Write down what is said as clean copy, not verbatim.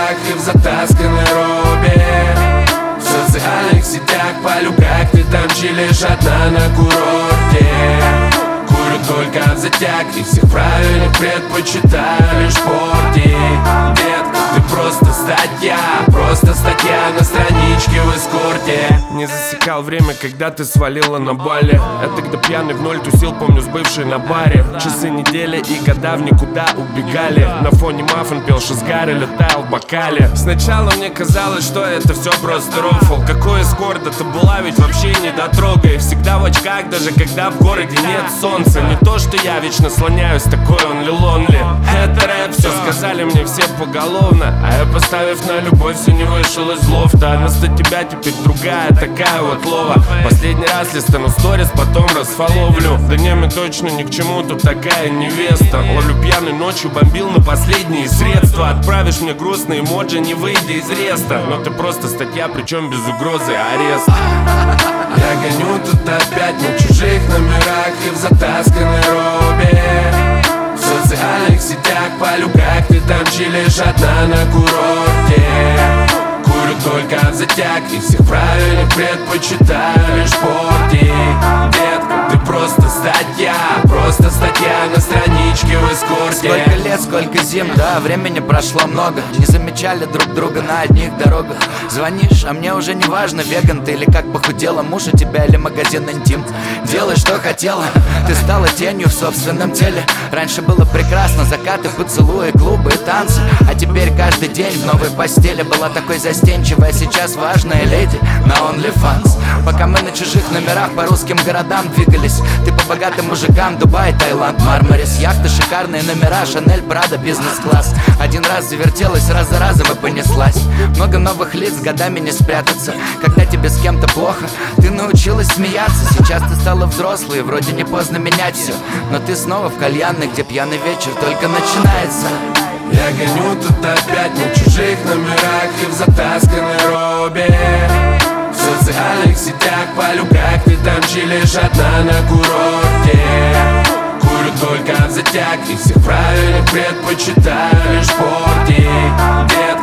номерах и в затасканной робе. В социальных сетях полю, как ты там чилишь одна на курорте. Курю только в затяг и всех правильных предпочитаю лишь портить. Детка, ты просто статья на страничке в эскорте. Не засекал время, когда ты свалила на Бали. Это когда пьяный в ноль тусил, помню, с бывшей на баре. Часы, недели и года в никуда убегали. На фоне маффин пел шизгар или таял в бокале. Сначала мне казалось, что это все просто рофл. Какой эскорт, это была ведь вообще недотрога. И всегда в очках, даже когда в городе нет солнца. Не то, что я вечно слоняюсь, такой он лилонли. Это рэп, все сказали мне все поголовно. А я, поставив на любовь, все не вышел из лофта. Вместо тебя теперь другая, такая вот лова. Последний раз листану сторис, потом расфоловлю. Да не, мне точно ни к чему тут такая невеста. Ловлю пьяной ночью, бомбил на последние средства. Отправишь мне грустные эмоджи, не выйдя из реста. Но ты просто статья, причем без угрозы ареста. Я гоню тут опять на чужих номерах и в затасканной робе. В социальных сетях полю, как ты там чилишь одна на курорте. Курю только в затяг и всех правильных предпочитаю лишь портить. Детка, ты просто статья на страничке в эскорте. Сколько лет, сколько зим, да, времени прошло много. Не замечали друг друга на одних дорогах. Звонишь, а мне уже не важно, веган ты или как похудела, муж у тебя или магазин интим. Делай, что хотела, ты стала тенью в собственном теле. Раньше было прекрасно, закаты, поцелуи, клубы и танцы. А теперь каждый день в новой постели. Была такой застенчивая, сейчас важная леди на OnlyFans. Пока мы на чужих номерах по русским городам двигались, ты по богатым мужикам, Дубай, Таиланд, Мармарис. Яхты, шикарные номера, Шанель, Прада, бизнес-класс. Один раз завертелась, раз за разом и понеслась. Много новых лиц, годами не спрятаться. Когда тебе с кем-то плохо, ты научилась смеяться. Сейчас ты стала взрослой, вроде не поздно менять все. Но ты снова в кальянной, где пьяный вечер только начинается. Я гоню тут опять на чужих номерах и в затасканной робе. В социальных сетях полю, как ты там чилишь одна на курорте. Курю только в затяг и всех правильных предпочитаю лишь портить.